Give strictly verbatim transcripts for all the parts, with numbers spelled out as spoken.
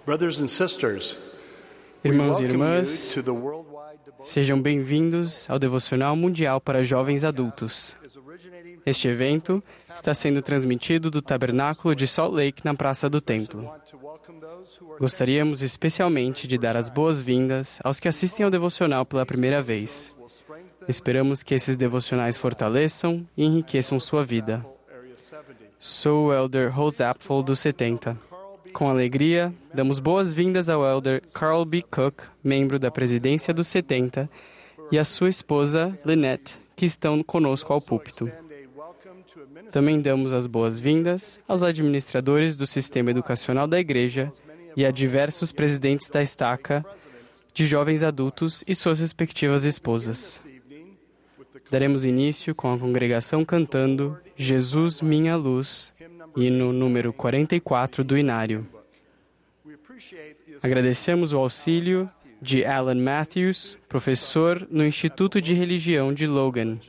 Brothers and sisters, Irmãos e irmãs, sejam bem-vindos ao Devocional Mundial para Jovens Adultos. Este evento está sendo transmitido do Tabernáculo de Salt Lake, na Praça do Templo. Gostaríamos especialmente de dar as boas-vindas aos que assistem ao devocional pela primeira vez. Esperamos que esses devocionais fortaleçam e enriqueçam sua vida. Sou o Elder Rose Apfel, do setenta. Com alegria, damos boas-vindas ao Elder Carl B. Cook, membro da presidência dos setenta, e a sua esposa, Lynette, que estão conosco ao púlpito. Também damos as boas-vindas aos administradores do sistema educacional da igreja e a diversos presidentes da estaca de jovens adultos e suas respectivas esposas. Daremos início com a congregação cantando Jesus, Minha Luz, hino número quarenta e quatro do Inário. Agradecemos o auxílio de Alan Matthews, professor no Instituto de Religião de Logan,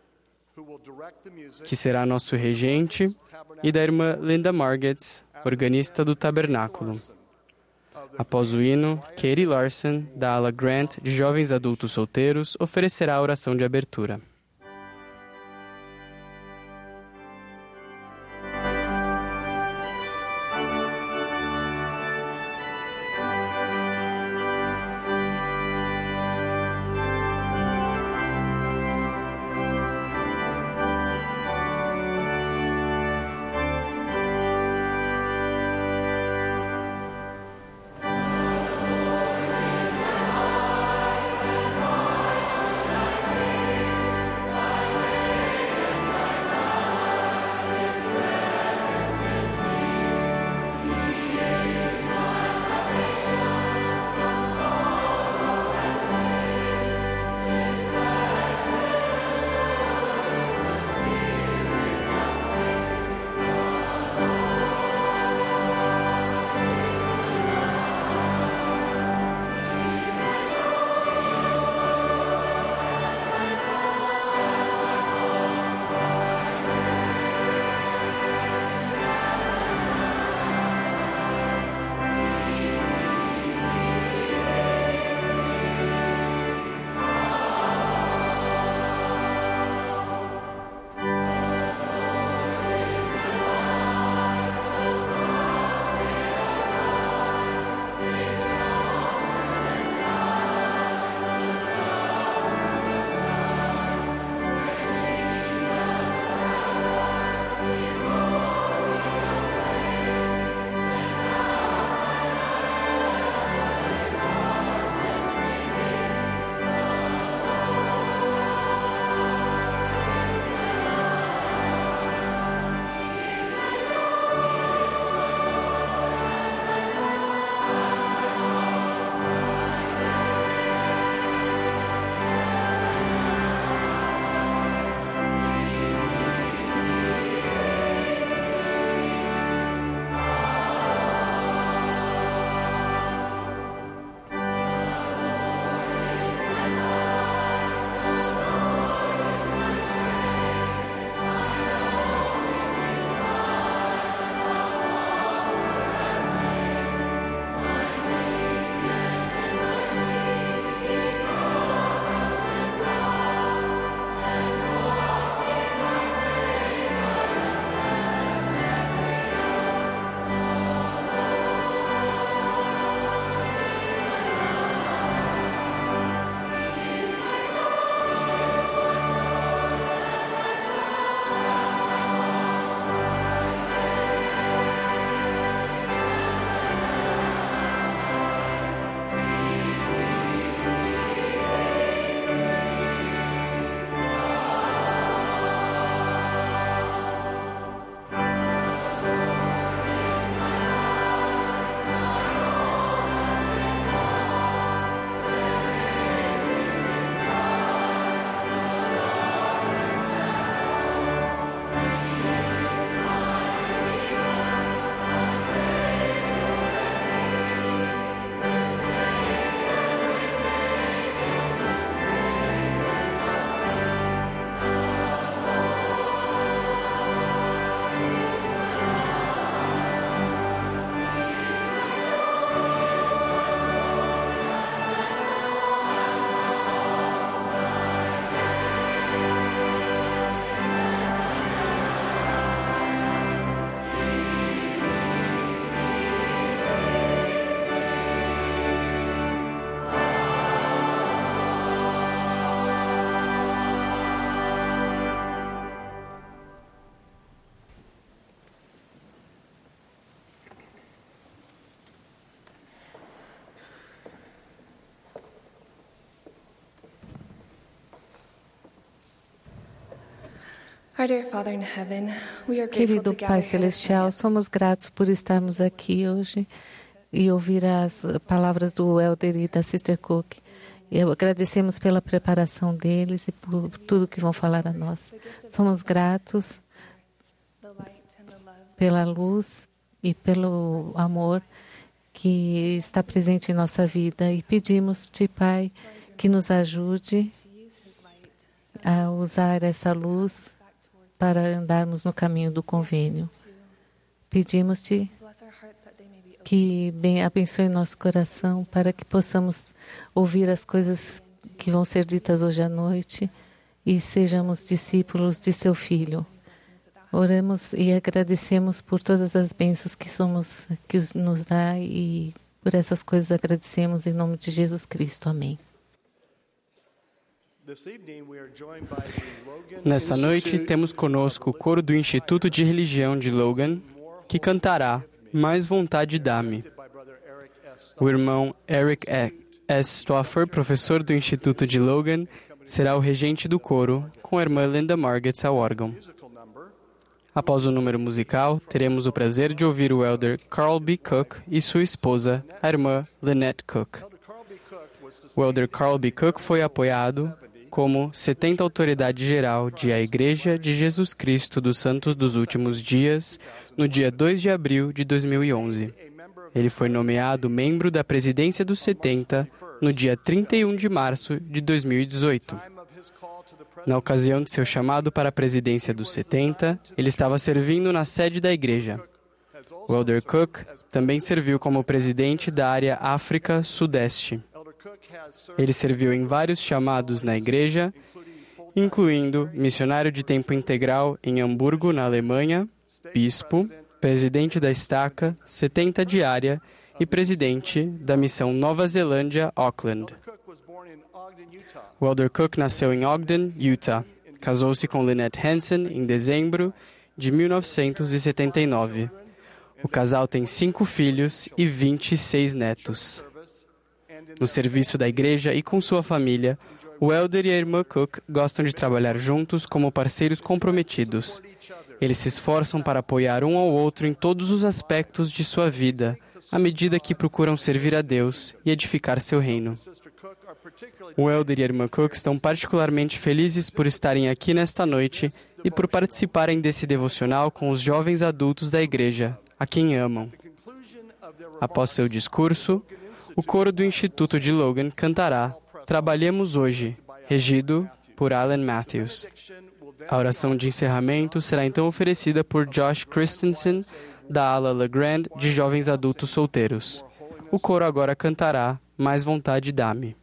que será nosso regente, e da irmã Linda Margetts, organista do Tabernáculo. Após o hino, Katie Larson, da ala Grant de Jovens Adultos Solteiros, oferecerá a oração de abertura. Querido Pai Celestial, somos gratos por estarmos aqui hoje e ouvir as palavras do Elder e da Sister Cook. Eu agradecemos pela preparação deles e por tudo que vão falar a nós. Somos gratos pela luz e pelo amor que está presente em nossa vida e pedimos-te, Pai, que nos ajude a usar essa luz para andarmos no caminho do convênio. Pedimos-te que bem abençoe nosso coração para que possamos ouvir as coisas que vão ser ditas hoje à noite e sejamos discípulos de seu Filho. Oramos e agradecemos por todas as bênçãos que somos, que nos dá e por essas coisas agradecemos em nome de Jesus Cristo. Amém. Nessa noite, temos conosco o coro do Instituto de Religião de Logan, que cantará Mais Vontade Dá-me. O irmão Eric S. Stoffer, professor do Instituto de Logan, será o regente do coro, com a irmã Linda Margetts ao órgão. Após o número musical, teremos o prazer de ouvir o elder Carl B. Cook e sua esposa, a irmã Lynette Cook. O elder Carl B. Cook foi apoiado como setenta autoridade geral de A Igreja de Jesus Cristo dos Santos dos Últimos Dias, no dia dois de abril de dois mil e onze. Ele foi nomeado membro da presidência dos setenta no dia trinta e um de março de dois mil e dezoito. Na ocasião de seu chamado para a presidência dos setenta, ele estava servindo na sede da igreja. O elder Cook também serviu como presidente da área África Sudeste. Ele serviu em vários chamados na igreja, incluindo missionário de tempo integral em Hamburgo, na Alemanha, bispo, presidente da estaca setenta diária e presidente da missão Nova Zelândia, Auckland. O elder Cook nasceu em Ogden, Utah. Casou-se com Lynette Hansen em dezembro de mil novecentos e setenta e nove. O casal tem cinco filhos e vinte e seis netos. No serviço da igreja e com sua família, o elder e a irmã Cook gostam de trabalhar juntos como parceiros comprometidos. Eles se esforçam para apoiar um ao outro em todos os aspectos de sua vida, à medida que procuram servir a Deus e edificar seu reino. O elder e a irmã Cook estão particularmente felizes por estarem aqui nesta noite e por participarem desse devocional com os jovens adultos da igreja, a quem amam. Após seu discurso, o coro do Instituto de Logan cantará Trabalhemos Hoje, regido por Alan Matthews. A oração de encerramento será então oferecida por Josh Christensen, da ala LeGrand de Jovens Adultos Solteiros. O coro agora cantará Mais Vontade Dá-me.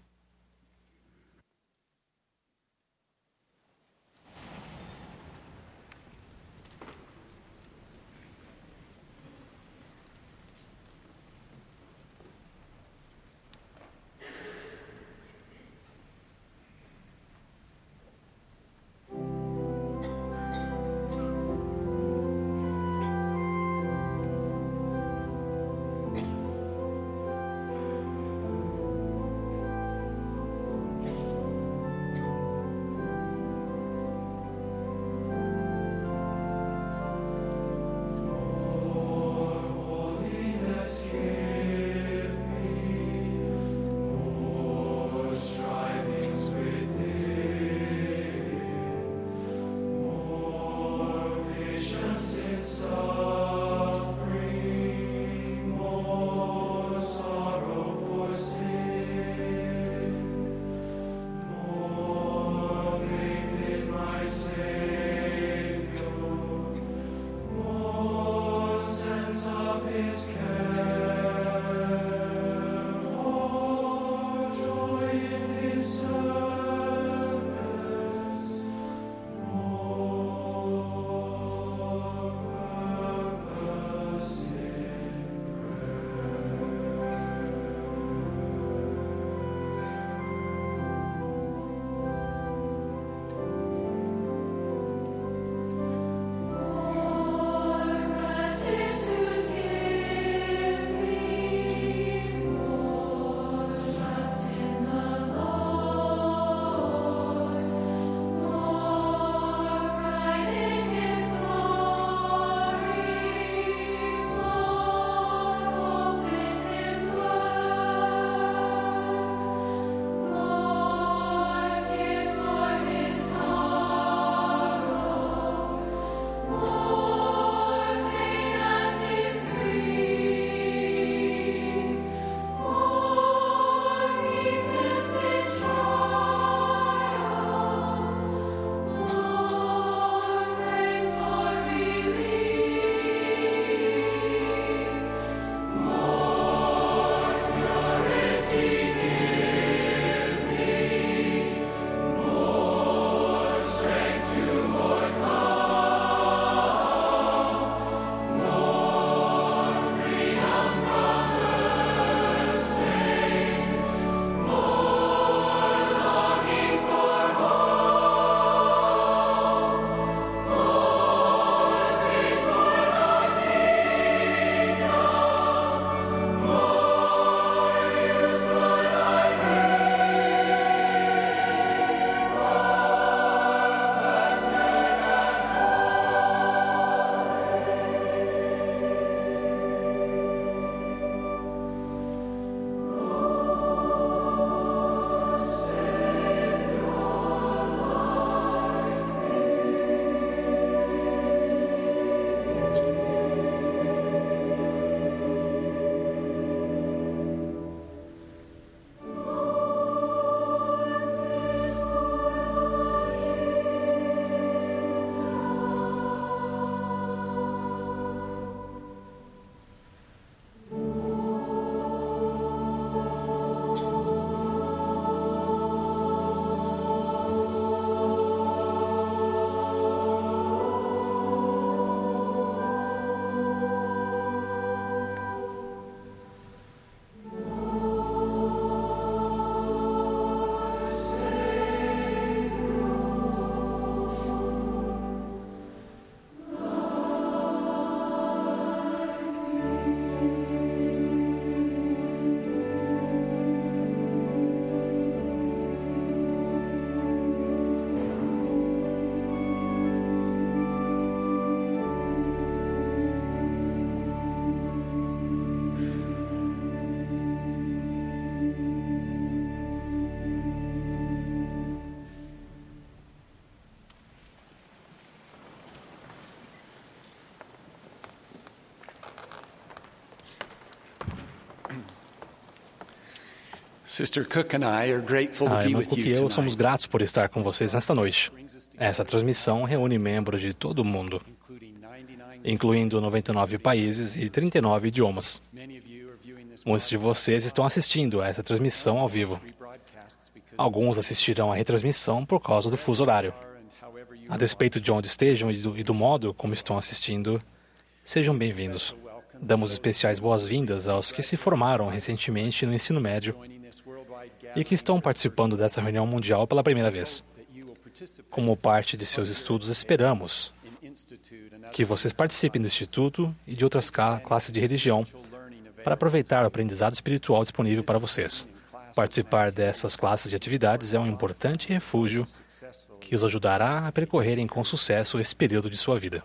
A irmã Cook e eu somos gratos por estar com vocês nesta noite. Essa transmissão reúne membros de todo o mundo, incluindo noventa e nove países e trinta e nove idiomas. Muitos de vocês estão assistindo a essa transmissão ao vivo. Alguns assistirão à retransmissão por causa do fuso horário. A despeito de onde estejam e do, e do modo como estão assistindo, sejam bem-vindos. Damos especiais boas-vindas aos que se formaram recentemente no ensino médio e que estão participando dessa reunião mundial pela primeira vez. Como parte de seus estudos, esperamos que vocês participem do Instituto e de outras classes de religião para aproveitar o aprendizado espiritual disponível para vocês. Participar dessas classes de atividades é um importante refúgio que os ajudará a percorrerem com sucesso esse período de sua vida.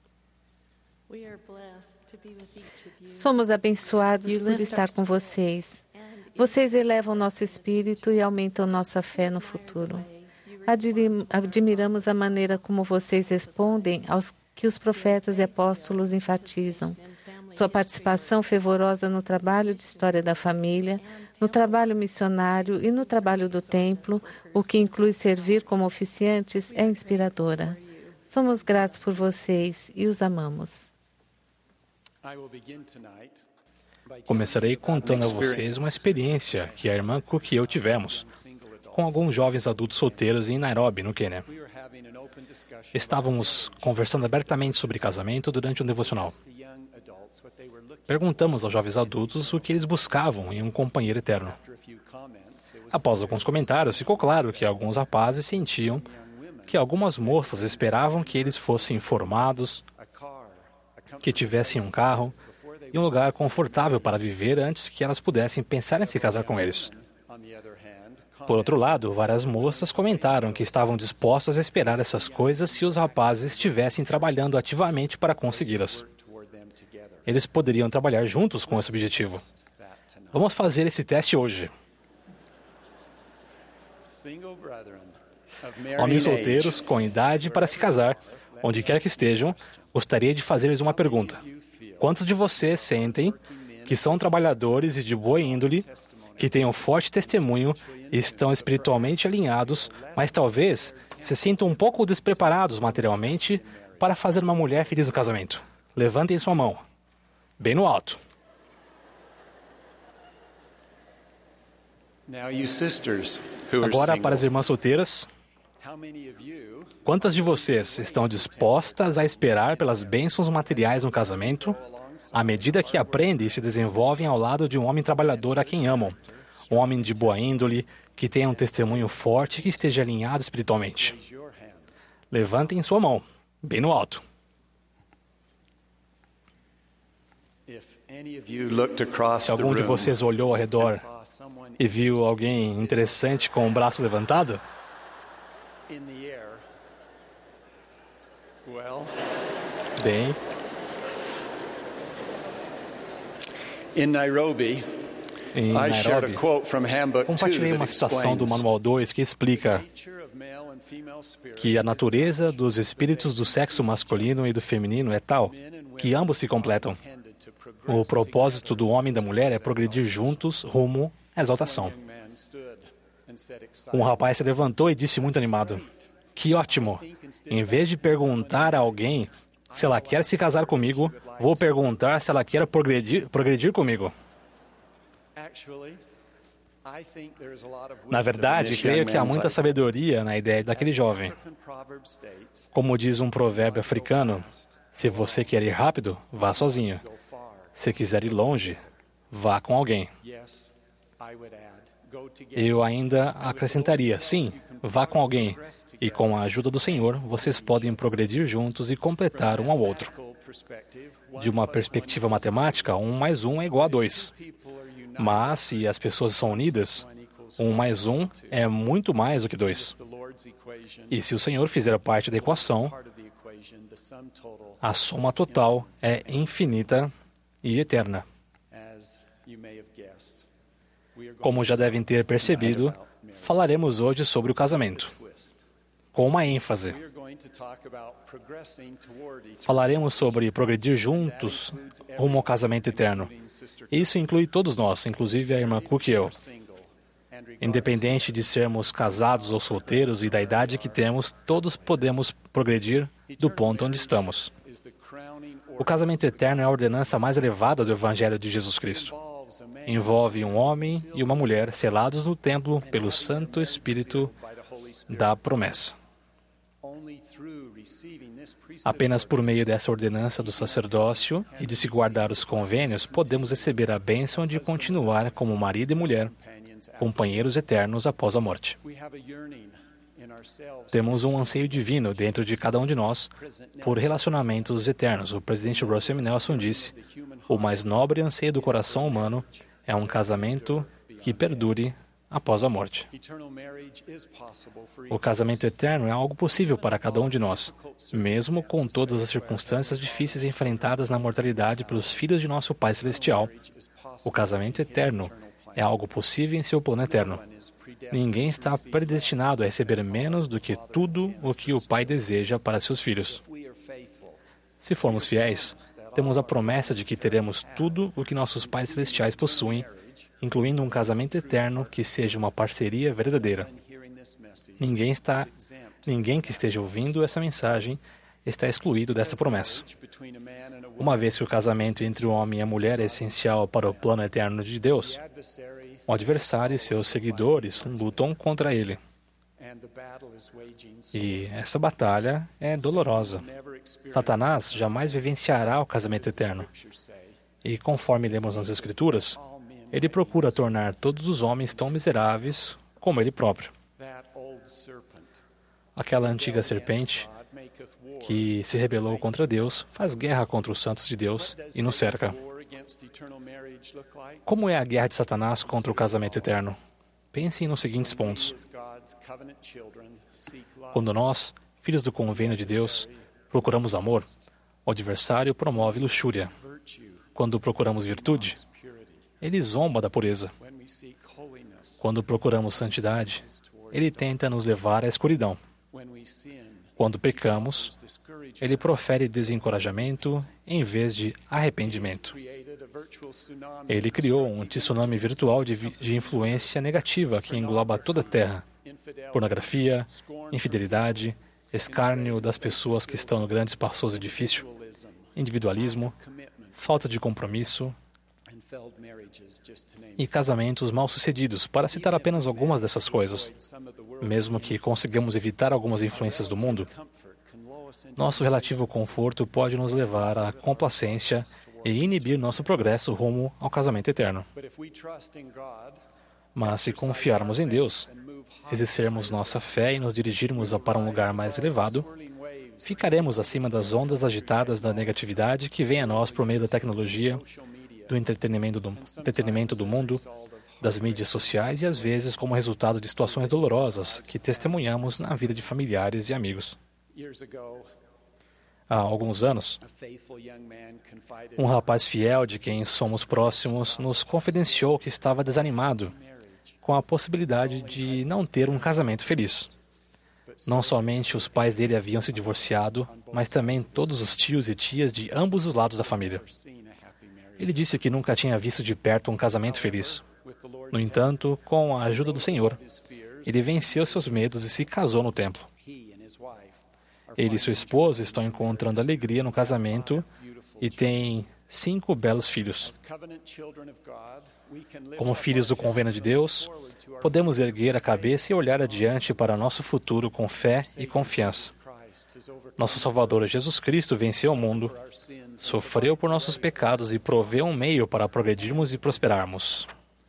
Somos abençoados por estar com vocês. Vocês elevam nosso espírito e aumentam nossa fé no futuro. Admiramos a maneira como vocês respondem aos que os profetas e apóstolos enfatizam. Sua participação fervorosa no trabalho de história da família, no trabalho missionário e no trabalho do templo, o que inclui servir como oficiantes, é inspiradora. Somos gratos por vocês e os amamos. Começarei contando a vocês uma experiência que a irmã Cook e eu tivemos com alguns jovens adultos solteiros em Nairobi, no Quênia. Estávamos conversando abertamente sobre casamento durante um devocional. Perguntamos aos jovens adultos o que eles buscavam em um companheiro eterno. Após alguns comentários, ficou claro que alguns rapazes sentiam que algumas moças esperavam que eles fossem formados, que tivessem um carro e um lugar confortável para viver antes que elas pudessem pensar em se casar com eles. Por outro lado, várias moças comentaram que estavam dispostas a esperar essas coisas se os rapazes estivessem trabalhando ativamente para consegui-las. Eles poderiam trabalhar juntos com esse objetivo. Vamos fazer esse teste hoje. Homens solteiros com idade para se casar, onde quer que estejam, gostaria de fazer-lhes uma pergunta. Quantos de vocês sentem que são trabalhadores e de boa índole, que têm um forte testemunho e estão espiritualmente alinhados, mas talvez se sintam um pouco despreparados materialmente para fazer uma mulher feliz no casamento? Levantem sua mão, bem no alto. Agora, para as irmãs solteiras, quantas de vocês estão dispostas a esperar pelas bênçãos materiais no casamento, à medida que aprendem e se desenvolvem ao lado de um homem trabalhador a quem amam, um homem de boa índole, que tenha um testemunho forte e que esteja alinhado espiritualmente? Levantem sua mão, bem no alto. Se algum de vocês olhou ao redor e viu alguém interessante com o braço levantado, bem, em Nairobi, em Nairobi, compartilhei uma citação do Manual dois que explica que a natureza dos espíritos do sexo masculino e do feminino é tal que ambos se completam. O propósito do homem e da mulher é progredir juntos rumo à exaltação. Um rapaz se levantou e disse muito animado: "Que ótimo! Em vez de perguntar a alguém se ela quer se casar comigo, vou perguntar se ela quer progredir, progredir comigo." Na verdade, creio que há muita sabedoria na ideia daquele jovem. Como diz um provérbio africano, se você quer ir rápido, vá sozinho. Se quiser ir longe, vá com alguém. Eu ainda acrescentaria, sim, vá com alguém. E com a ajuda do Senhor, vocês podem progredir juntos e completar um ao outro. De uma perspectiva matemática, um mais um é igual a dois. Mas, se as pessoas são unidas, um mais um é muito mais do que dois. E se o Senhor fizer parte da equação, a soma total é infinita e eterna. Como já devem ter percebido, falaremos hoje sobre o casamento, com uma ênfase. Falaremos sobre progredir juntos rumo ao casamento eterno. Isso inclui todos nós, inclusive a irmã Cook e eu. Independente de sermos casados ou solteiros e da idade que temos, todos podemos progredir do ponto onde estamos. O casamento eterno é a ordenança mais elevada do Evangelho de Jesus Cristo. Envolve um homem e uma mulher selados no templo pelo Santo Espírito da promessa. Apenas por meio dessa ordenança do sacerdócio e de se guardar os convênios, podemos receber a bênção de continuar como marido e mulher, companheiros eternos após a morte. Temos um anseio divino dentro de cada um de nós por relacionamentos eternos. O presidente Russell M. Nelson disse: o mais nobre anseio do coração humano é um casamento que perdure após a morte. O casamento eterno é algo possível para cada um de nós, mesmo com todas as circunstâncias difíceis enfrentadas na mortalidade pelos filhos de nosso Pai Celestial. O casamento eterno é algo possível em seu plano eterno. Ninguém está predestinado a receber menos do que tudo o que o Pai deseja para seus filhos. Se formos fiéis, temos a promessa de que teremos tudo o que nossos pais celestiais possuem, incluindo um casamento eterno que seja uma parceria verdadeira. Ninguém está, ninguém que esteja ouvindo essa mensagem está excluído dessa promessa. Uma vez que o casamento entre o homem e a mulher é essencial para o plano eterno de Deus, o adversário e seus seguidores lutam contra ele. E essa batalha é dolorosa. Satanás jamais vivenciará o casamento eterno. E conforme lemos nas Escrituras, ele procura tornar todos os homens tão miseráveis como ele próprio. Aquela antiga serpente que se rebelou contra Deus faz guerra contra os santos de Deus e nos cerca. Como é a guerra de Satanás contra o casamento eterno? Pensem nos seguintes pontos. Quando nós, filhos do convênio de Deus, procuramos amor, o adversário promove luxúria. Quando procuramos virtude, ele zomba da pureza. Quando procuramos santidade, ele tenta nos levar à escuridão. Quando pecamos, ele profere desencorajamento em vez de arrependimento. Ele criou um tsunami virtual de, de influência negativa que engloba toda a Terra. Pornografia, infidelidade, escárnio das pessoas que estão no grande espaçoso edifício, individualismo, falta de compromisso e casamentos mal-sucedidos, para citar apenas algumas dessas coisas. Mesmo que consigamos evitar algumas influências do mundo, nosso relativo conforto pode nos levar à complacência e inibir nosso progresso rumo ao casamento eterno. Mas se confiarmos em Deus, exercermos nossa fé e nos dirigirmos para um lugar mais elevado, ficaremos acima das ondas agitadas da negatividade que vem a nós por meio da tecnologia, do entretenimento do, entretenimento do mundo, das mídias sociais e, às vezes, como resultado de situações dolorosas que testemunhamos na vida de familiares e amigos. Há alguns anos, um rapaz fiel de quem somos próximos nos confidenciou que estava desanimado com a possibilidade de não ter um casamento feliz. Não somente os pais dele haviam se divorciado, mas também todos os tios e tias de ambos os lados da família. Ele disse que nunca tinha visto de perto um casamento feliz. No entanto, com a ajuda do Senhor, ele venceu seus medos e se casou no templo. Ele e sua esposa estão encontrando alegria no casamento e têm cinco belos filhos. Como filhos do convênio de Deus, podemos erguer a cabeça e olhar adiante para nosso futuro com fé e confiança. Nosso Salvador Jesus Cristo venceu o mundo, sofreu por nossos pecados e proveu um meio para progredirmos e prosperarmos.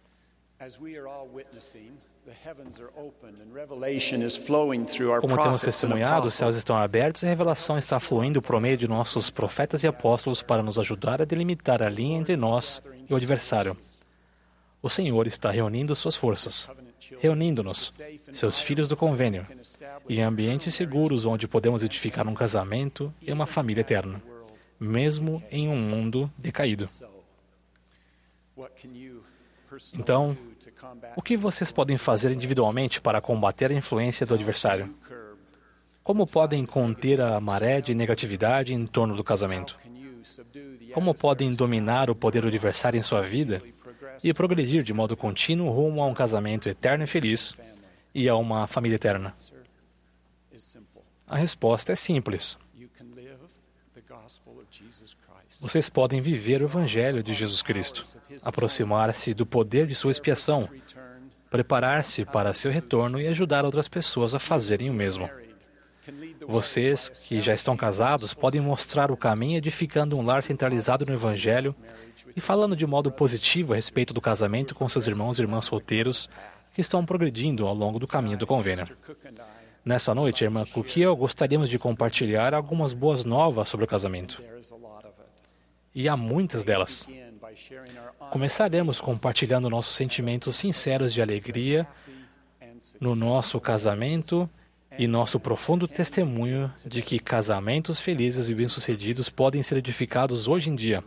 Como temos testemunhado, os céus estão abertos e a revelação está fluindo por meio de nossos profetas e apóstolos para nos ajudar a delimitar a linha entre nós e o adversário. O Senhor está reunindo suas forças, reunindo-nos, seus filhos do convênio, em ambientes seguros onde podemos edificar um casamento e uma família eterna, mesmo em um mundo decaído. Então, o que vocês podem fazer individualmente para combater a influência do adversário? Como podem conter a maré de negatividade em torno do casamento? Como podem dominar o poder do adversário em sua vida e progredir de modo contínuo rumo a um casamento eterno e feliz e a uma família eterna? A resposta é simples. Vocês podem viver o Evangelho de Jesus Cristo, aproximar-se do poder de sua expiação, preparar-se para seu retorno e ajudar outras pessoas a fazerem o mesmo. Vocês que já estão casados podem mostrar o caminho edificando um lar centralizado no Evangelho e falando de modo positivo a respeito do casamento com seus irmãos e irmãs solteiros que estão progredindo ao longo do caminho do convênio. Nessa noite, a irmã Cook e eu gostaríamos de compartilhar algumas boas novas sobre o casamento. E há muitas delas. Começaremos compartilhando nossos sentimentos sinceros de alegria no nosso casamento e nosso profundo testemunho de que casamentos felizes e bem-sucedidos podem ser edificados hoje em dia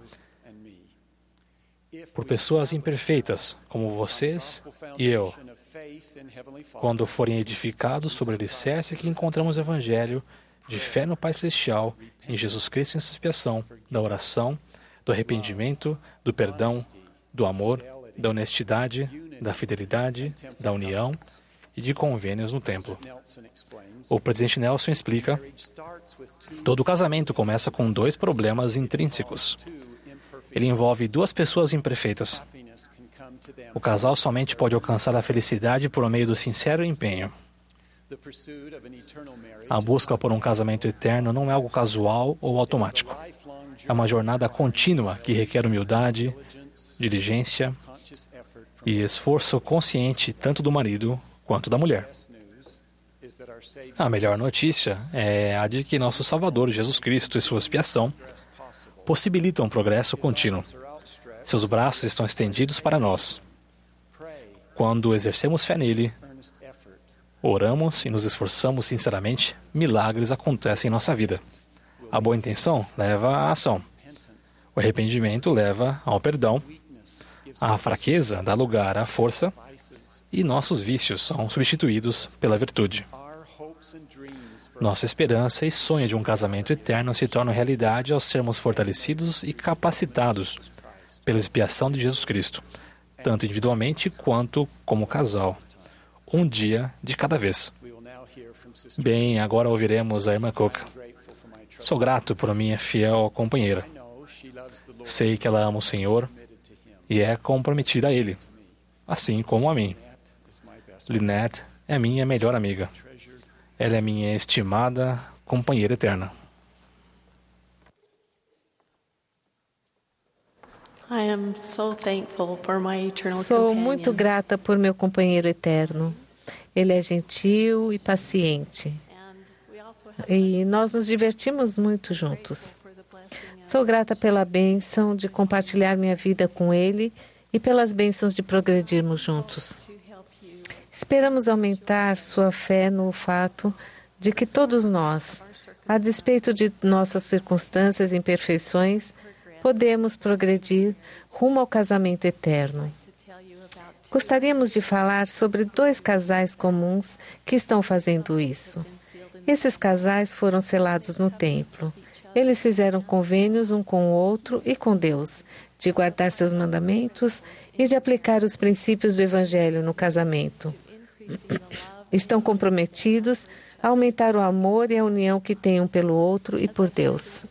por pessoas imperfeitas, como vocês e eu, quando forem edificados sobre o alicerce que encontramos no Evangelho de fé no Pai Celestial, em Jesus Cristo em sua expiação, da oração, do arrependimento, do perdão, do amor, da honestidade, da fidelidade, da união e de convênios no templo. O presidente Nelson explica: todo casamento começa com dois problemas intrínsecos. Ele envolve duas pessoas imperfeitas. O casal somente pode alcançar a felicidade por meio do sincero empenho. A busca por um casamento eterno não é algo casual ou automático. É uma jornada contínua que requer humildade, diligência e esforço consciente tanto do marido quanto da mulher. A melhor notícia é a de que nosso Salvador, Jesus Cristo, e sua expiação possibilitam um progresso contínuo. Seus braços estão estendidos para nós. Quando exercemos fé nele, oramos e nos esforçamos sinceramente, milagres acontecem em nossa vida. A boa intenção leva à ação. O arrependimento leva ao perdão. A fraqueza dá lugar à força. E nossos vícios são substituídos pela virtude. Nossa esperança e sonho de um casamento eterno se tornam realidade ao sermos fortalecidos e capacitados pela expiação de Jesus Cristo, tanto individualmente quanto como casal, um dia de cada vez. Bem, agora ouviremos a irmã Cook. Sou grato por minha fiel companheira. Sei que ela ama o Senhor e é comprometida a Ele, assim como a mim. Lynette é minha melhor amiga. Ela é minha estimada companheira eterna. Sou muito grata por meu companheiro eterno. Ele é gentil e paciente. E nós nos divertimos muito juntos. Sou grata pela bênção de compartilhar minha vida com ele e pelas bênçãos de progredirmos juntos. Esperamos aumentar sua fé no fato de que todos nós, a despeito de nossas circunstâncias e imperfeições, podemos progredir rumo ao casamento eterno. Gostaríamos de falar sobre dois casais comuns que estão fazendo isso. Esses casais foram selados no templo. Eles fizeram convênios um com o outro e com Deus, de guardar seus mandamentos e de aplicar os princípios do Evangelho no casamento. Estão comprometidos a aumentar o amor e a união que têm um pelo outro e por Deus.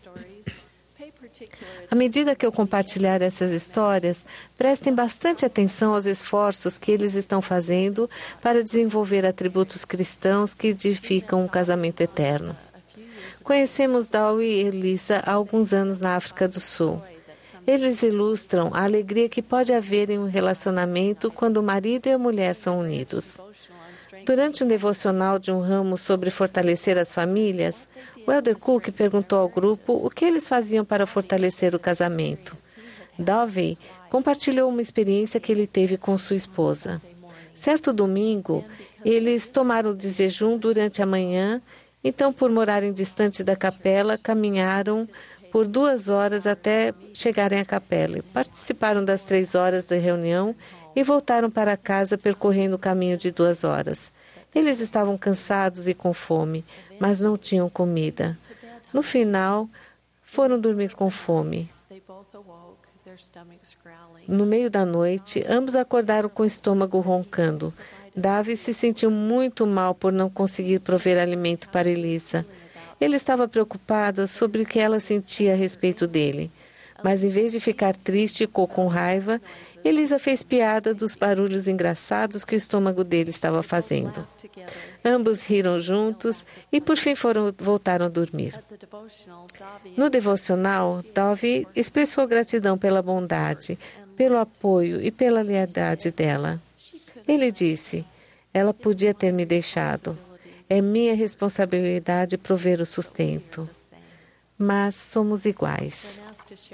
À medida que eu compartilhar essas histórias, prestem bastante atenção aos esforços que eles estão fazendo para desenvolver atributos cristãos que edificam um casamento eterno. Conhecemos Dowie e Elisa há alguns anos na África do Sul. Eles ilustram a alegria que pode haver em um relacionamento quando o marido e a mulher são unidos. Durante um devocional de um ramo sobre fortalecer as famílias, o Elder Cook perguntou ao grupo o que eles faziam para fortalecer o casamento. Dowie compartilhou uma experiência que ele teve com sua esposa. Certo domingo, eles tomaram de jejum durante a manhã, então, por morarem distante da capela, caminharam por duas horas até chegarem à capela. Participaram das três horas da reunião e voltaram para casa percorrendo o caminho de duas horas. Eles estavam cansados e com fome, mas não tinham comida. No final, foram dormir com fome. No meio da noite, ambos acordaram com o estômago roncando. Davy se sentiu muito mal por não conseguir prover alimento para Elisa. Ele estava preocupado sobre o que ela sentia a respeito dele. Mas, em vez de ficar triste ou com raiva, Elisa fez piada dos barulhos engraçados que o estômago dele estava fazendo. Ambos riram juntos e, por fim, foram, voltaram a dormir. No devocional, Davy expressou gratidão pela bondade, pelo apoio e pela lealdade dela. Ele disse: ela podia ter me deixado. É minha responsabilidade prover o sustento. Mas somos iguais.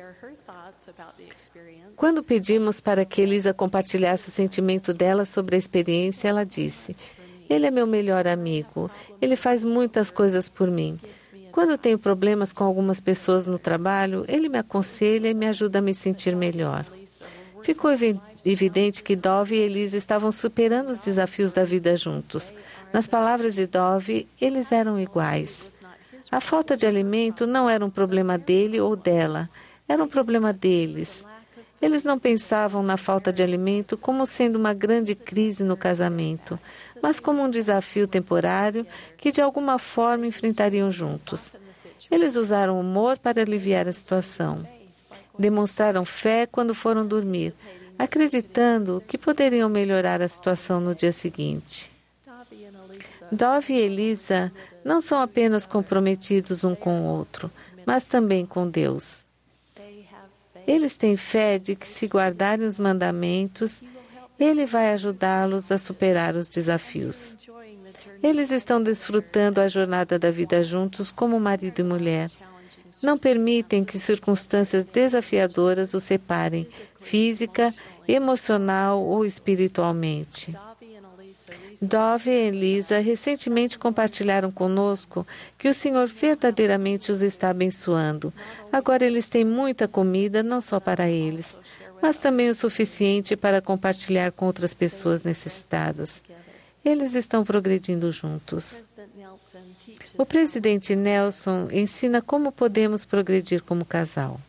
Quando pedimos para que Elisa compartilhasse o sentimento dela sobre a experiência, ela disse: ele é meu melhor amigo. Ele faz muitas coisas por mim. Quando tenho problemas com algumas pessoas no trabalho, ele me aconselha e me ajuda a me sentir melhor. Ficou evidente que Dove e Elisa estavam superando os desafios da vida juntos. Nas palavras de Dove, eles eram iguais. A falta de alimento não era um problema dele ou dela, era um problema deles. Eles não pensavam na falta de alimento como sendo uma grande crise no casamento, mas como um desafio temporário que de alguma forma enfrentariam juntos. Eles usaram o humor para aliviar a situação. Demonstraram fé quando foram dormir, acreditando que poderiam melhorar a situação no dia seguinte. Dove e Elisa não são apenas comprometidos um com o outro, mas também com Deus. Eles têm fé de que, se guardarem os mandamentos, Ele vai ajudá-los a superar os desafios. Eles estão desfrutando a jornada da vida juntos como marido e mulher. Não permitem que circunstâncias desafiadoras os separem, física, emocional ou espiritualmente. Dove e Elisa recentemente compartilharam conosco que o Senhor verdadeiramente os está abençoando. Agora eles têm muita comida, não só para eles, mas também o suficiente para compartilhar com outras pessoas necessitadas. Eles estão progredindo juntos. O presidente Nelson ensina como podemos progredir como casal.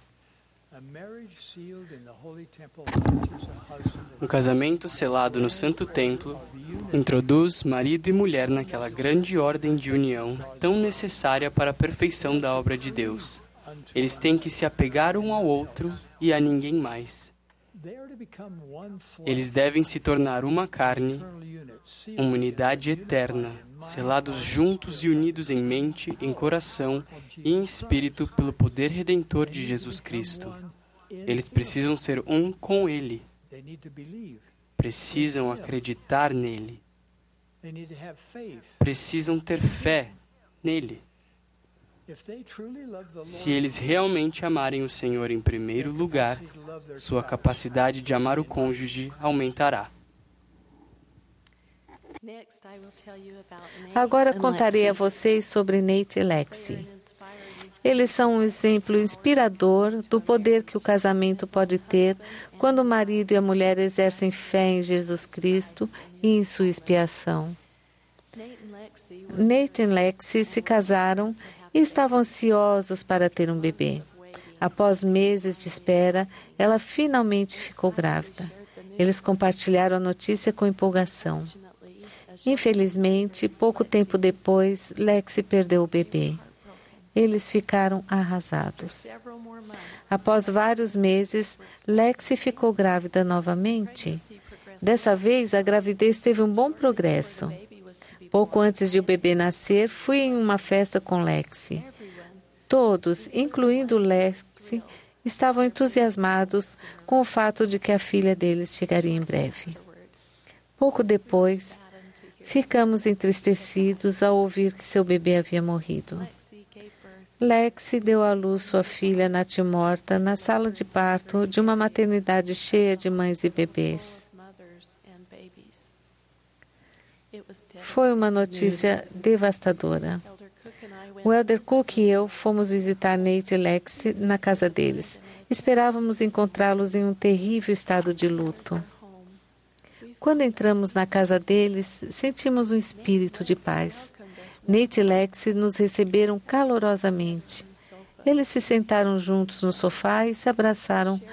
Um casamento selado no Santo Templo introduz marido e mulher naquela grande ordem de união tão necessária para a perfeição da obra de Deus. Eles têm que se apegar um ao outro e a ninguém mais. Eles devem se tornar uma carne, uma unidade eterna, selados juntos e unidos em mente, em coração e em espírito pelo poder redentor de Jesus Cristo. Eles precisam ser um com Ele. Precisam acreditar nele. Precisam ter fé nele. Se eles realmente amarem o Senhor em primeiro lugar, sua capacidade de amar o cônjuge aumentará. Agora contarei a vocês sobre Nate e Lexi. Eles são um exemplo inspirador do poder que o casamento pode ter quando o marido e a mulher exercem fé em Jesus Cristo e em sua expiação. Nate e Lexi se casaram e estavam ansiosos para ter um bebê. Após meses de espera, ela finalmente ficou grávida. Eles compartilharam a notícia com empolgação. Infelizmente, pouco tempo depois, Lexi perdeu o bebê. Eles ficaram arrasados. Após vários meses, Lexi ficou grávida novamente. Dessa vez, a gravidez teve um bom progresso. Pouco antes de o bebê nascer, fui em uma festa com Lexi. Todos, incluindo Lexi, estavam entusiasmados com o fato de que a filha deles chegaria em breve. Pouco depois, ficamos entristecidos ao ouvir que seu bebê havia morrido. Lexi deu à luz sua filha natimorta na sala de parto de uma maternidade cheia de mães e bebês. Foi uma notícia devastadora. O Elder Cook e eu fomos visitar Nate e Lexi na casa deles. Esperávamos encontrá-los em um terrível estado de luto. Quando entramos na casa deles, sentimos um espírito de paz. Nate e Lexi nos receberam calorosamente. Eles se sentaram juntos no sofá e se abraçaram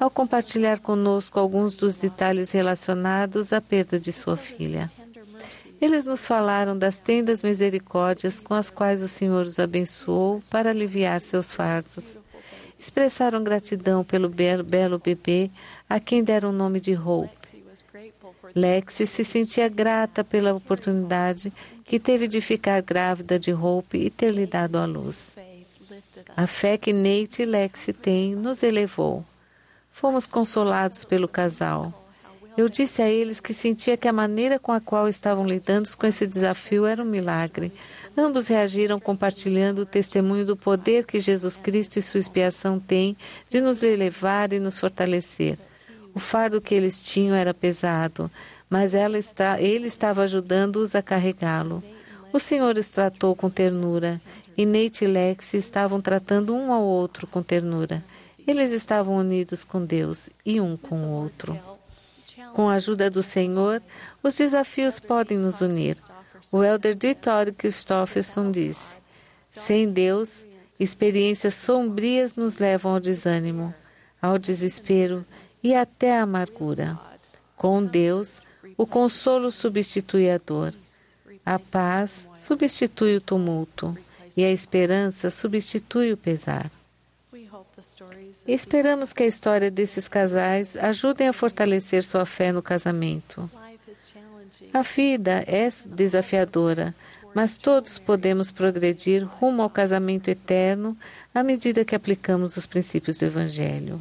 ao compartilhar conosco alguns dos detalhes relacionados à perda de sua filha. Eles nos falaram das tendas misericórdias com as quais o Senhor os abençoou para aliviar seus fardos. Expressaram gratidão pelo belo bebê, a quem deram o nome de Hope. Lexi se sentia grata pela oportunidade que teve de ficar grávida de Hope e ter lhe dado à luz. A fé que Nate e Lexi têm nos elevou. Fomos consolados pelo casal. Eu disse a eles que sentia que a maneira com a qual estavam lidando com esse desafio era um milagre. Ambos reagiram compartilhando o testemunho do poder que Jesus Cristo e sua expiação têm de nos elevar e nos fortalecer. O fardo que eles tinham era pesado, mas ela está, ele estava ajudando-os a carregá-lo. O Senhor os tratou com ternura, e Nate e Lexi estavam tratando um ao outro com ternura. Eles estavam unidos com Deus e um com o outro. Com a ajuda do Senhor, os desafios podem nos unir. O elder D. Todd Christofferson disse: sem Deus, experiências sombrias nos levam ao desânimo, ao desespero e até à amargura. Com Deus, o consolo substitui a dor. A paz substitui o tumulto. E a esperança substitui o pesar. Esperamos que a história desses casais ajudem a fortalecer sua fé no casamento. A vida é desafiadora, mas todos podemos progredir rumo ao casamento eterno à medida que aplicamos os princípios do Evangelho.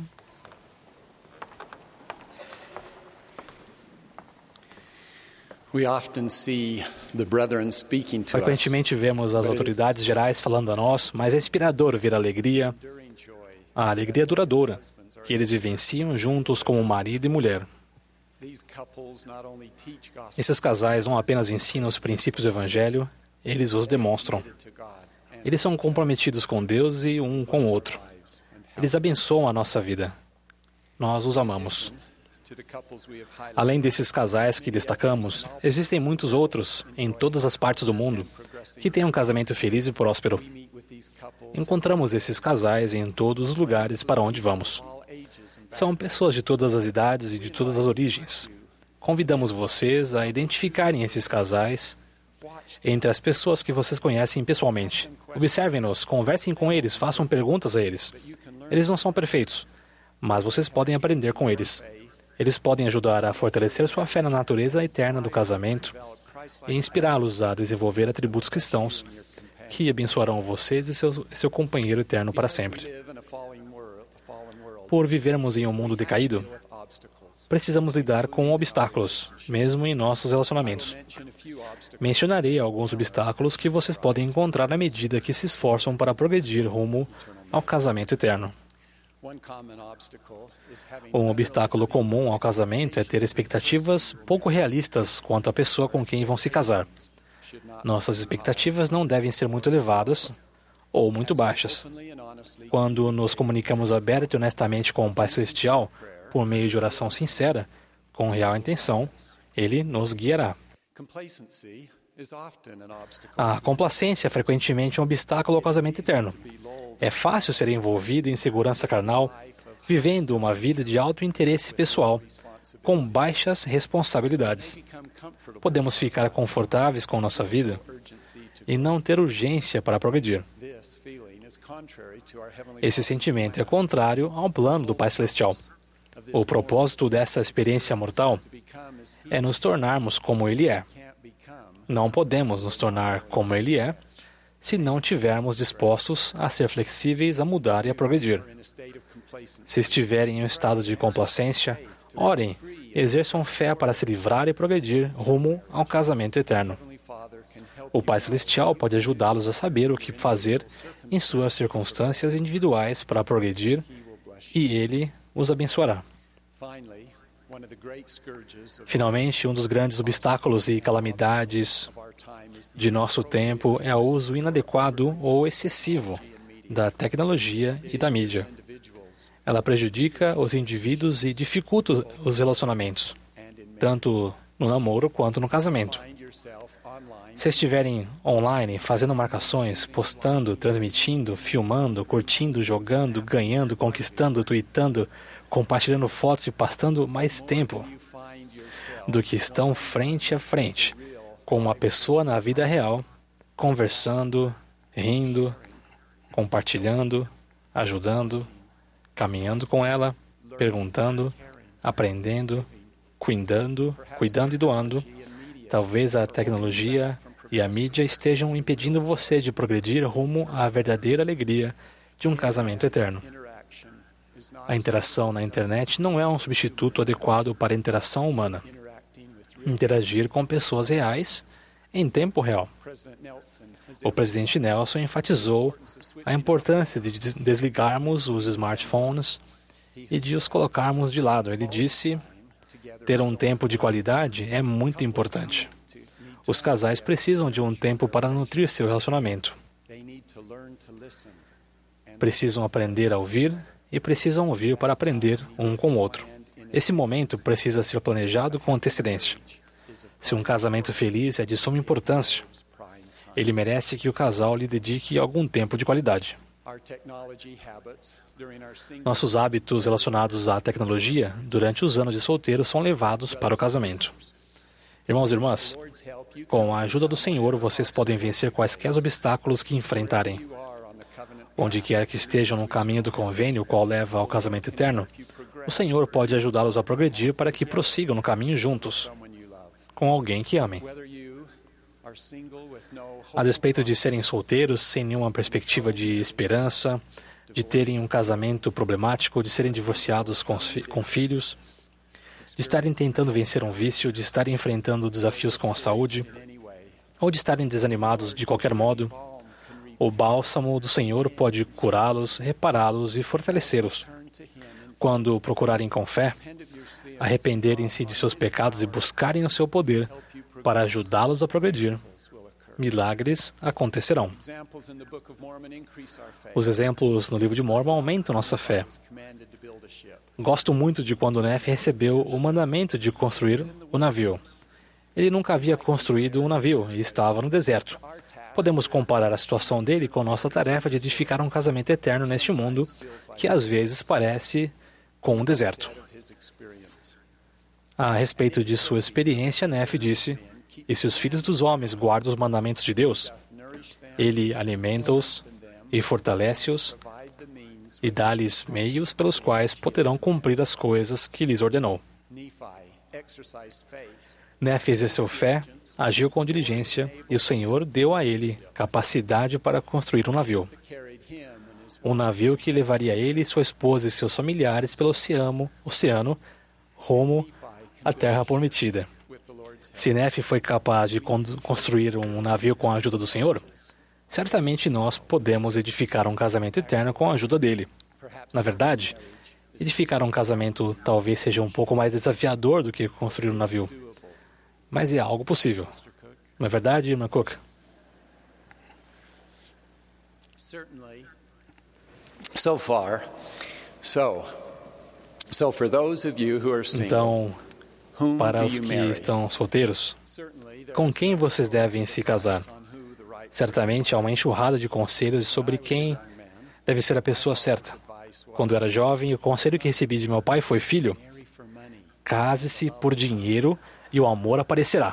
Frequentemente vemos as autoridades gerais falando a nós, mas é inspirador ver a alegria, a alegria duradoura, que eles vivenciam juntos como marido e mulher. Esses casais não apenas ensinam os princípios do Evangelho, eles os demonstram. Eles são comprometidos com Deus e um com o outro. Eles abençoam a nossa vida. Nós os amamos. Além desses casais que destacamos, existem muitos outros, em todas as partes do mundo, que têm um casamento feliz e próspero. Encontramos esses casais em todos os lugares para onde vamos. São pessoas de todas as idades e de todas as origens. Convidamos vocês a identificarem esses casais entre as pessoas que vocês conhecem pessoalmente. Observem-nos, conversem com eles, façam perguntas a eles. Eles não são perfeitos, mas vocês podem aprender com eles. Eles podem ajudar a fortalecer sua fé na natureza eterna do casamento e inspirá-los a desenvolver atributos cristãos que abençoarão vocês e seu, seu companheiro eterno para sempre. Por vivermos em um mundo decaído, precisamos lidar com obstáculos, mesmo em nossos relacionamentos. Mencionarei alguns obstáculos que vocês podem encontrar à medida que se esforçam para progredir rumo ao casamento eterno. Um obstáculo comum ao casamento é ter expectativas pouco realistas quanto à pessoa com quem vão se casar. Nossas expectativas não devem ser muito elevadas ou muito baixas. Quando nos comunicamos aberta e honestamente com o Pai Celestial, por meio de oração sincera, com real intenção, Ele nos guiará. A complacência é frequentemente um obstáculo ao casamento eterno. É fácil ser envolvido em insegurança carnal, vivendo uma vida de alto interesse pessoal, com baixas responsabilidades. Podemos ficar confortáveis com nossa vida e não ter urgência para progredir. Esse sentimento é contrário ao plano do Pai Celestial. O propósito dessa experiência mortal é nos tornarmos como Ele é. Não podemos nos tornar como Ele é se não estivermos dispostos a ser flexíveis, a mudar e a progredir. Se estiverem em um estado de complacência, orem, exerçam fé para se livrar e progredir rumo ao casamento eterno. O Pai Celestial pode ajudá-los a saber o que fazer em suas circunstâncias individuais para progredir e Ele os abençoará. Finalmente, um dos grandes obstáculos e calamidades de nosso tempo é o uso inadequado ou excessivo da tecnologia e da mídia. Ela prejudica os indivíduos e dificulta os relacionamentos, tanto no namoro quanto no casamento. Se estiverem online, fazendo marcações, postando, transmitindo, filmando, curtindo, jogando, ganhando, conquistando, tweetando, compartilhando fotos e passando mais tempo do que estão frente a frente com uma pessoa na vida real, conversando, rindo, compartilhando, ajudando, caminhando com ela, perguntando, aprendendo, cuidando, cuidando e doando, talvez a tecnologia e a mídia estejam impedindo você de progredir rumo à verdadeira alegria de um casamento eterno. A interação na internet não é um substituto adequado para a interação humana. Interagir com pessoas reais em tempo real. O presidente Nelson enfatizou a importância de desligarmos os smartphones e de os colocarmos de lado. Ele disse: ter um tempo de qualidade é muito importante. Os casais precisam de um tempo para nutrir seu relacionamento. Precisam aprender a ouvir e precisam ouvir para aprender um com o outro. Esse momento precisa ser planejado com antecedência. Se um casamento feliz é de suma importância, ele merece que o casal lhe dedique algum tempo de qualidade. Nossos hábitos relacionados à tecnologia durante os anos de solteiro são levados para o casamento. Irmãos e irmãs, com a ajuda do Senhor, vocês podem vencer quaisquer obstáculos que enfrentarem. Onde quer que estejam no caminho do convênio, qual leva ao casamento eterno, o Senhor pode ajudá-los a progredir para que prossigam no caminho juntos, com alguém que amem. A despeito de serem solteiros, sem nenhuma perspectiva de esperança, de terem um casamento problemático, de serem divorciados com, fi- com filhos, de estarem tentando vencer um vício, de estarem enfrentando desafios com a saúde, ou de estarem desanimados de qualquer modo, o bálsamo do Senhor pode curá-los, repará-los e fortalecê-los. Quando procurarem com fé, arrependerem-se de seus pecados e buscarem o seu poder para ajudá-los a progredir, milagres acontecerão. Os exemplos no livro de Mórmon aumentam nossa fé. Gosto muito de quando Nefe recebeu o mandamento de construir o navio. Ele nunca havia construído um navio e estava no deserto. Podemos comparar a situação dele com nossa tarefa de edificar um casamento eterno neste mundo, que às vezes parece com um deserto. A respeito de sua experiência, Nefe disse: "E se os filhos dos homens guardam os mandamentos de Deus, Ele alimenta-os e fortalece-os e dá-lhes meios pelos quais poderão cumprir as coisas que lhes ordenou." Nefe exerceu fé, agiu com diligência e o Senhor deu a ele capacidade para construir um navio. Um navio que levaria ele, sua esposa e seus familiares pelo oceano, oceano rumo à terra prometida. Se Nefe foi capaz de construir um navio com a ajuda do Senhor, certamente nós podemos edificar um casamento eterno com a ajuda dele. Na verdade, edificar um casamento talvez seja um pouco mais desafiador do que construir um navio, mas é algo possível. Não é verdade, irmã Cook? So far, so, so for those of you who are single, Então, whom para do os you que marry? estão solteiros, com quem vocês devem se casar? Certamente há uma enxurrada de conselhos sobre quem deve ser a pessoa certa. Quando eu era jovem, o conselho que recebi de meu pai foi: filho, case-se por dinheiro e o amor aparecerá.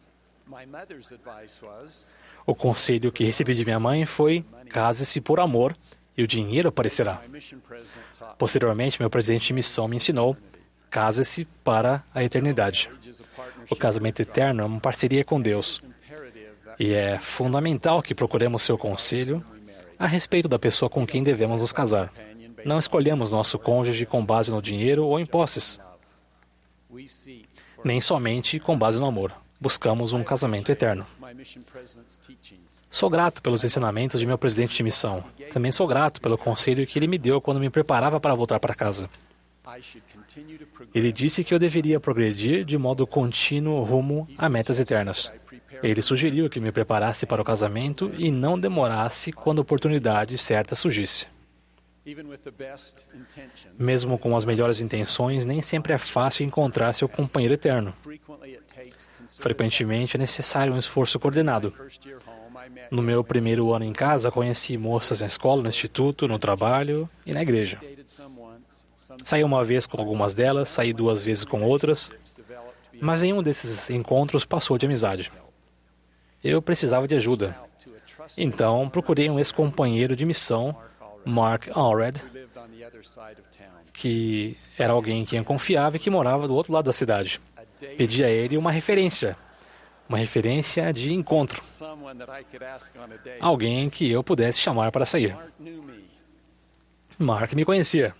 O conselho que recebi de minha mãe foi: case-se por amor e o dinheiro aparecerá. Posteriormente, meu presidente de missão me ensinou: case-se para a eternidade. O casamento eterno é uma parceria com Deus. E é fundamental que procuremos seu conselho a respeito da pessoa com quem devemos nos casar. Não escolhemos nosso cônjuge com base no dinheiro ou em posses, nem somente com base no amor. Buscamos um casamento eterno. Sou grato pelos ensinamentos de meu presidente de missão. Também sou grato pelo conselho que ele me deu quando me preparava para voltar para casa. Ele disse que eu deveria progredir de modo contínuo rumo a metas eternas. Ele sugeriu que me preparasse para o casamento e não demorasse quando a oportunidade certa surgisse. Mesmo com as melhores intenções, nem sempre é fácil encontrar seu companheiro eterno. Frequentemente é necessário um esforço coordenado. No meu primeiro ano em casa, conheci moças na escola, no instituto, no trabalho e na igreja. Saí uma vez com algumas delas, saí duas vezes com outras, mas nenhum desses encontros passou de amizade. Eu precisava de ajuda. Então, procurei um ex-companheiro de missão, Mark Allred, que era alguém em quem eu confiava e que morava do outro lado da cidade. Pedi a ele uma referência, uma referência de encontro. Alguém que eu pudesse chamar para sair. Mark me conhecia.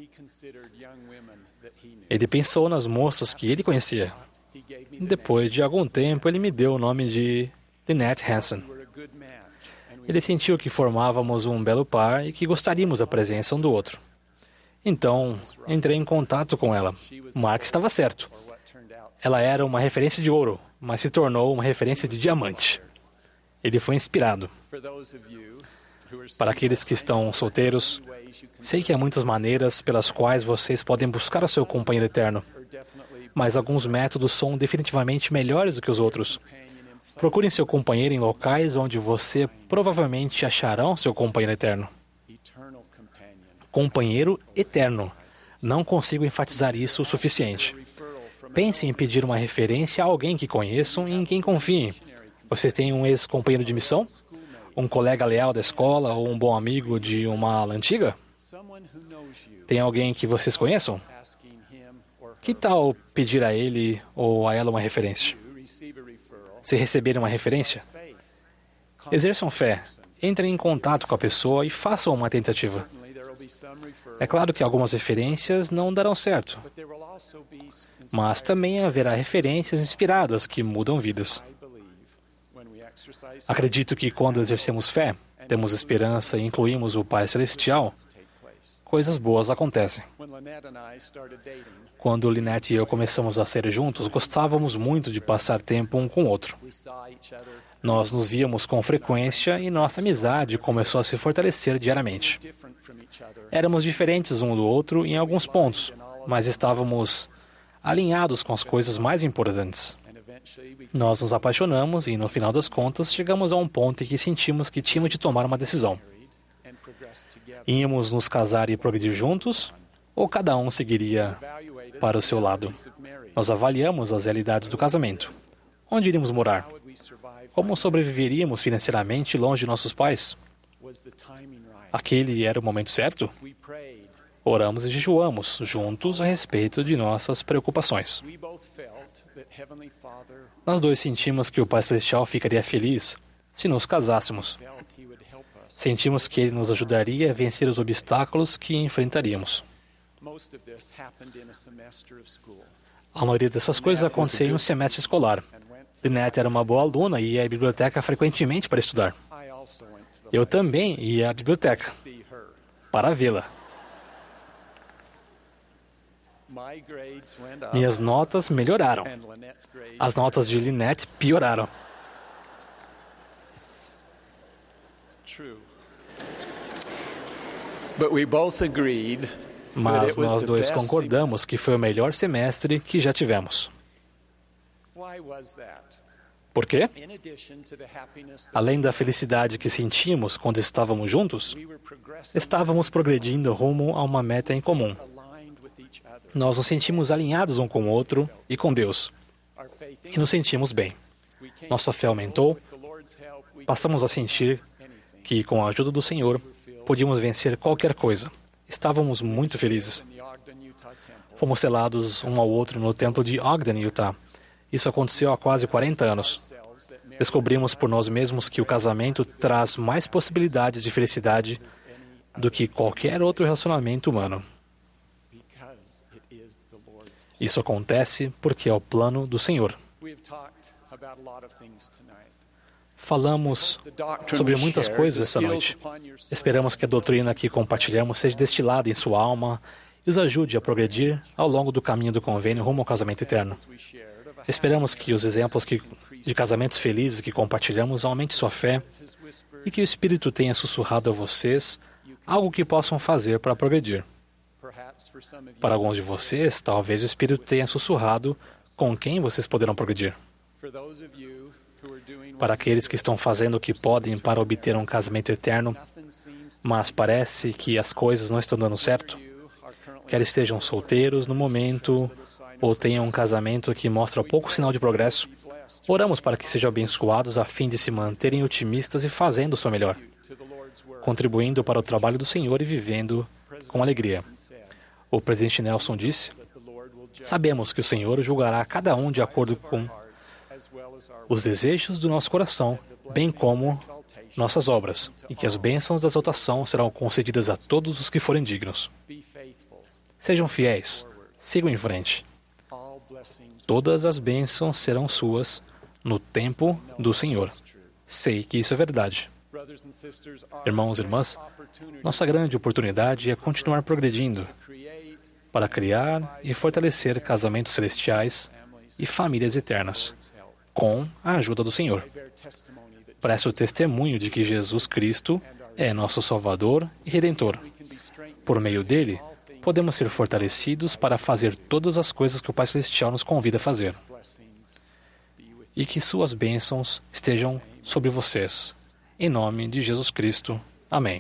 Ele pensou nas moças que ele conhecia. Depois de algum tempo, ele me deu o nome de Lynette Hansen. Ele sentiu que formávamos um belo par e que gostaríamos da presença um do outro. Então, entrei em contato com ela. Mark estava certo. Ela era uma referência de ouro, mas se tornou uma referência de diamante. Ele foi inspirado. Para aqueles que estão solteiros, sei que há muitas maneiras pelas quais vocês podem buscar o seu companheiro eterno, mas alguns métodos são definitivamente melhores do que os outros. Procurem seu companheiro em locais onde você provavelmente achará seu companheiro eterno. Companheiro eterno. Não consigo enfatizar isso o suficiente. Pense em pedir uma referência a alguém que conheçam e em quem confiem. Você tem um ex-companheiro de missão? Um colega leal da escola ou um bom amigo de uma ala antiga? Tem alguém que vocês conheçam? Que tal pedir a ele ou a ela uma referência? Se receberem uma referência, exerçam fé, entrem em contato com a pessoa e façam uma tentativa. É claro que algumas referências não darão certo, mas também haverá referências inspiradas que mudam vidas. Acredito que quando exercemos fé, temos esperança e incluímos o Pai Celestial, coisas boas acontecem. Quando Lynette e eu começamos a ser juntos, gostávamos muito de passar tempo um com o outro. Nós nos víamos com frequência e nossa amizade começou a se fortalecer diariamente. Éramos diferentes um do outro em alguns pontos, mas estávamos alinhados com as coisas mais importantes. Nós nos apaixonamos e, no final das contas, chegamos a um ponto em que sentimos que tínhamos de tomar uma decisão. Íamos nos casar e progredir juntos, ou cada um seguiria para o seu lado? Nós avaliamos as realidades do casamento. Onde iríamos morar? Como sobreviveríamos financeiramente longe de nossos pais? Aquele era o momento certo? Oramos e jejuamos juntos a respeito de nossas preocupações. Nós dois sentimos que o Pai Celestial ficaria feliz se nos casássemos. Sentimos que Ele nos ajudaria a vencer os obstáculos que enfrentaríamos. A maioria dessas coisas aconteceu em um semestre escolar. Lynette era uma boa aluna e ia à biblioteca frequentemente para estudar. Eu também ia à biblioteca para vê-la. Minhas notas melhoraram. As notas de Lynette pioraram. Mas nós dois concordamos que foi o melhor semestre que já tivemos. Por quê? Além da felicidade que sentíamos quando estávamos juntos, estávamos progredindo rumo a uma meta em comum. Nós nos sentimos alinhados um com o outro e com Deus, e nos sentimos bem. Nossa fé aumentou, passamos a sentir que, com a ajuda do Senhor, podíamos vencer qualquer coisa. Estávamos muito felizes. Fomos selados um ao outro no templo de Ogden, Utah. Isso aconteceu há quase quarenta anos. Descobrimos por nós mesmos que o casamento traz mais possibilidades de felicidade do que qualquer outro relacionamento humano. Isso acontece porque é o plano do Senhor. Falamos sobre muitas coisas essa noite. Esperamos que a doutrina que compartilhamos seja destilada em sua alma e os ajude a progredir ao longo do caminho do convênio rumo ao casamento eterno. Esperamos que os exemplos que, de casamentos felizes que compartilhamos aumente sua fé e que o Espírito tenha sussurrado a vocês algo que possam fazer para progredir. Para alguns de vocês, talvez o Espírito tenha sussurrado com quem vocês poderão progredir. Para aqueles que estão fazendo o que podem para obter um casamento eterno, mas parece que as coisas não estão dando certo, quer estejam solteiros no momento ou tenham um casamento que mostra pouco sinal de progresso, oramos para que sejam abençoados a fim de se manterem otimistas e fazendo o seu melhor, contribuindo para o trabalho do Senhor e vivendo com alegria. O presidente Nelson disse: sabemos que o Senhor julgará cada um de acordo com os desejos do nosso coração, bem como nossas obras, e que as bênçãos da exaltação serão concedidas a todos os que forem dignos. Sejam fiéis, sigam em frente. Todas as bênçãos serão suas no tempo do Senhor. Sei que isso é verdade. Irmãos e irmãs, nossa grande oportunidade é continuar progredindo para criar e fortalecer casamentos celestiais e famílias eternas, com a ajuda do Senhor. Presto testemunho de que Jesus Cristo é nosso Salvador e Redentor. Por meio dele, podemos ser fortalecidos para fazer todas as coisas que o Pai Celestial nos convida a fazer. E que suas bênçãos estejam sobre vocês. Em nome de Jesus Cristo. Amém.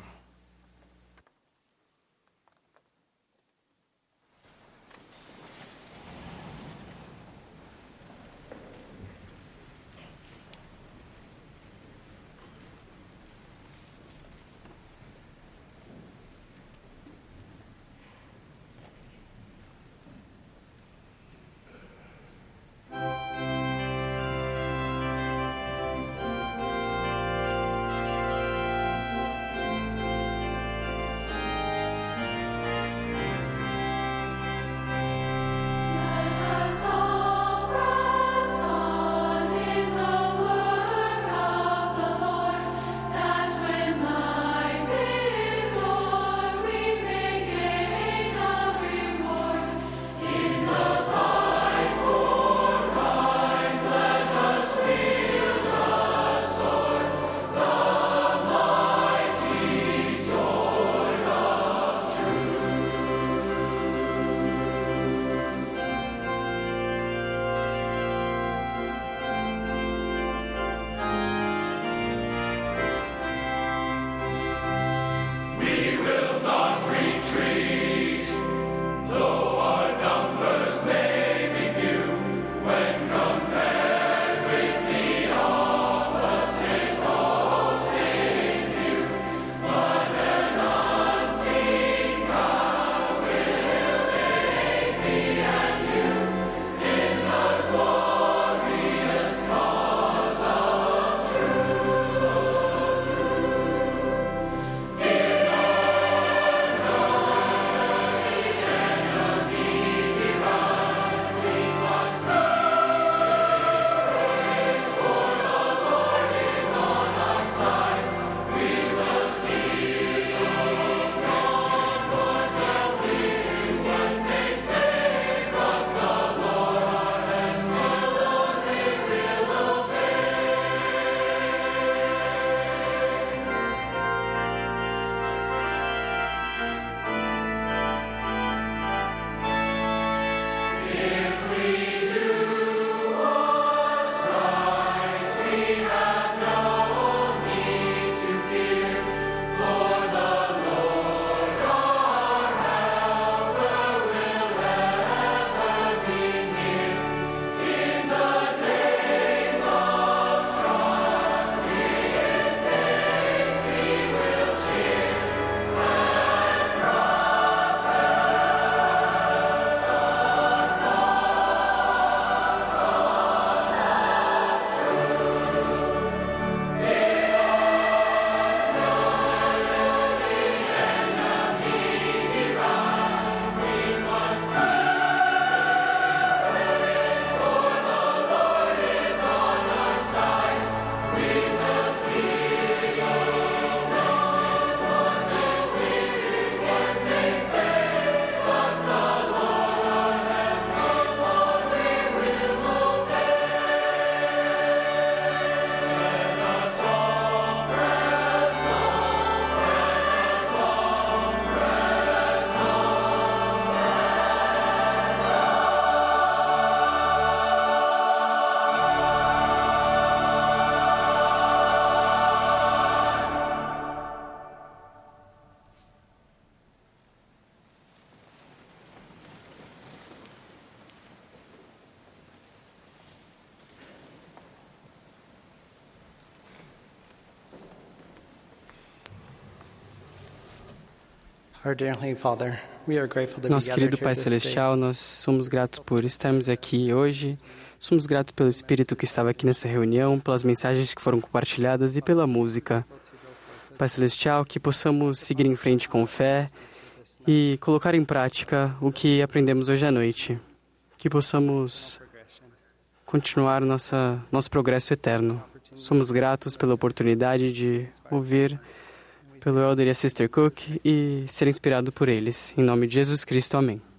Nosso querido Pai Celestial, nós somos gratos por estarmos aqui hoje. Somos gratos pelo Espírito que estava aqui nessa reunião, pelas mensagens que foram compartilhadas e pela música. Pai Celestial, que possamos seguir em frente com fé e colocar em prática o que aprendemos hoje à noite. Que possamos continuar nossa, nosso progresso eterno. Somos gratos pela oportunidade de ouvir pelo Elder e a Sister Cook e ser inspirado por eles. Em nome de Jesus Cristo, amém.